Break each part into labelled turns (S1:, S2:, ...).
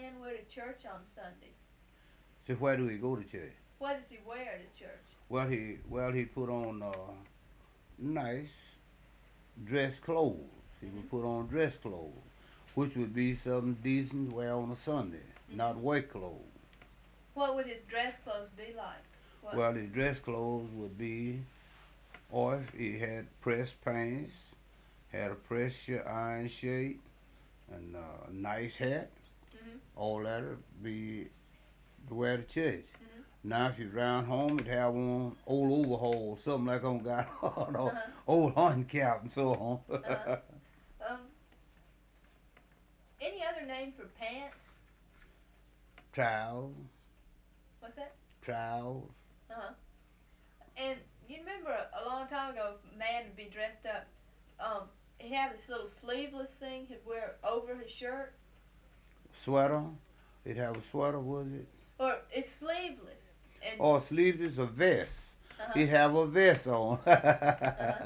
S1: man wear to church on Sunday?
S2: So where do he go to church?
S1: What does he wear to church?
S2: Well he put on nice dress clothes. He
S1: Mhm.
S2: would put on dress clothes, which would be something decent to wear on a Sunday,
S1: Mhm.
S2: not work clothes.
S1: What would his dress clothes be like? What?
S2: Well, his dress clothes would be, or he had pressed pants, had a iron shirt, and a nice hat.
S1: Mhm.
S2: All that would be to wear to church.
S1: Mhm.
S2: Now, if he's around home, he'd have on old overalls, something like on got on,
S1: Uh huh.
S2: old hunting cap and so
S1: Uh huh.
S2: on.
S1: Any other name for pants?
S2: Trowels,
S1: What's that?
S2: trowels.
S1: Uh huh. And you remember a long time ago, a man would be dressed up. He'd have this little sleeveless thing he'd wear over his shirt,
S2: Sweater. He'd have a sweater, was it?
S1: or it's sleeveless. And
S2: Or sleeveless, a vest.
S1: uh huh.
S2: He'd have a vest on.
S1: Uh huh.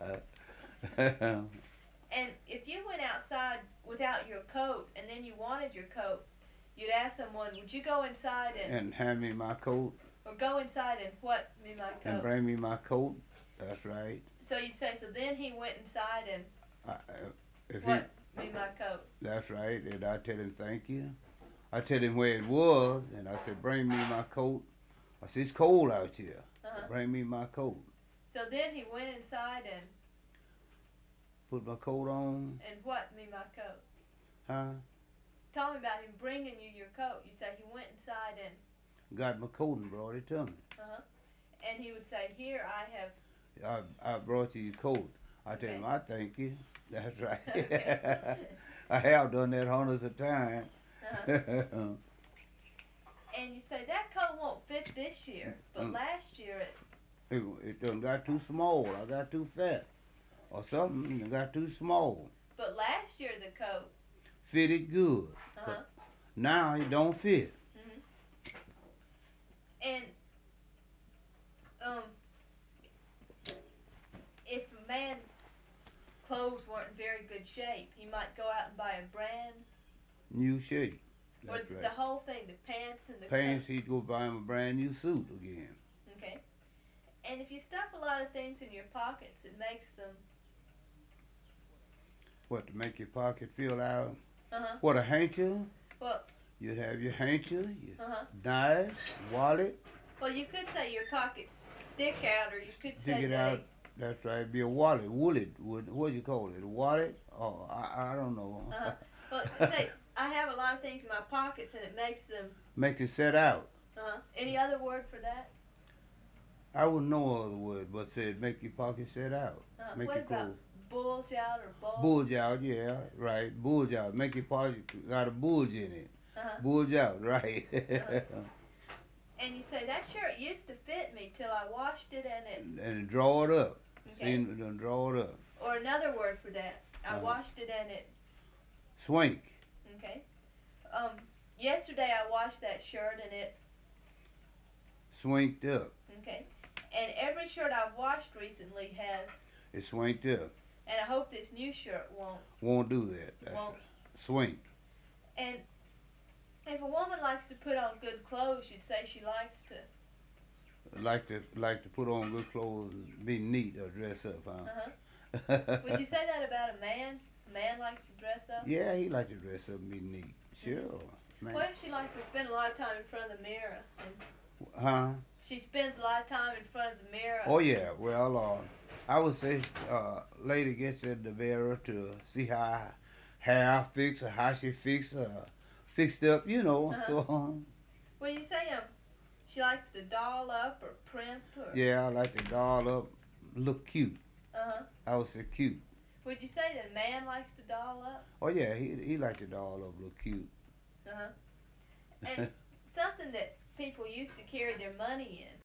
S1: And if you went outside without your coat, and then you wanted your coat, you'd ask someone, "Would you go inside and
S2: And hand me my coat
S1: or go inside and what me my
S2: and
S1: coat?"
S2: bring me my coat. That's right.
S1: So you'd say, "So then he went inside and
S2: I, if he,
S1: what me my coat?"
S2: that's right. And I tell him thank you. I tell him where it was, and I said bring me my coat. I said it's cold out here.
S1: Uh huh.
S2: Bring me my coat.
S1: So then he went inside
S2: Put my coat on.
S1: and what me my coat?
S2: Huh?
S1: Tell me about him bringing you your coat. You say he went inside and
S2: Got my coat and brought it to me.
S1: uh huh, and he would say, "Here I have."
S2: I brought you your coat. I tell
S1: Okay.
S2: him I thank you. That's
S1: Okay.
S2: right. I have done that hundreds of times.
S1: Uh-huh. And you say that coat won't fit this year, but last year it.
S2: It done got too small. I got too fat. Or something it got too small.
S1: But last year the coat.
S2: Fitted good.
S1: Uh huh.
S2: But now it don't fit.
S1: Mhm. And um, if a man clothes weren't in very good shape, he might go out and buy a brand
S2: New shape.
S1: or
S2: That's
S1: the
S2: right.
S1: whole thing, the pants and the coat.
S2: Pants, he'd go buy him a brand new suit again.
S1: Okay. And if you stuff a lot of things in your pockets, it makes them.
S2: What, to make your pocket feel out?
S1: Uh huh.
S2: What, a handkerchief?
S1: Well.
S2: You'd have your handkerchief, your
S1: Uh huh.
S2: knife, wallet.
S1: Well, you could say your pockets stick out, or you could
S2: Stick
S1: say
S2: it
S1: they.
S2: out. That's right. Be a wallet. Woollet. What you call it? A wallet? Oh, I don't know.
S1: Uh huh. Well, say I have a lot of things in my pockets, and it makes them.
S2: Make it set out.
S1: Uh huh. Any other word for that?
S2: I wouldn't know other word, but said make your pocket set out. Make
S1: What
S2: your
S1: about
S2: clothes.
S1: bulge out or bulge?
S2: Bulge out, yeah, right. Bulge out. Make your pocket got a bulge in it.
S1: Uh huh.
S2: Bulge out, right.
S1: Uh-huh. And you say that shirt used to fit me till I washed it and it.
S2: And draw it up.
S1: Okay.
S2: See, draw it up.
S1: Or another word for that. I
S2: Uh-huh.
S1: washed it and it.
S2: Swink.
S1: Okay. Um. Yesterday I washed that shirt and it.
S2: Swinked up.
S1: Okay. And every shirt I've washed recently has.
S2: It swinked up.
S1: And I hope this new shirt won't.
S2: Won't do that. That's
S1: Won't.
S2: right. Swink.
S1: And if a woman likes to put on good clothes, you'd say she likes to.
S2: Like to put on good clothes and be neat or dress up,
S1: Uh-huh.
S2: huh?
S1: Would you say that about a man? A man likes to dress up?
S2: Yeah, he like to dress up and be neat. Sure, man.
S1: What if she likes to spend a lot of time in front of the mirror? And
S2: Huh?
S1: she spends a lot of time in front of the mirror.
S2: Oh yeah. Well, I would say, lady gets in the mirror to see how hair fix or how she fixed up, you know.
S1: Uh-huh.
S2: So
S1: Would you say she likes to doll up or primp or?
S2: yeah, I like to doll up, look cute.
S1: Uh-huh.
S2: I would say cute.
S1: Would you say that a man likes to doll up?
S2: Oh yeah, he like to doll up, look cute.
S1: Uh-huh. And something that people used to carry their money in.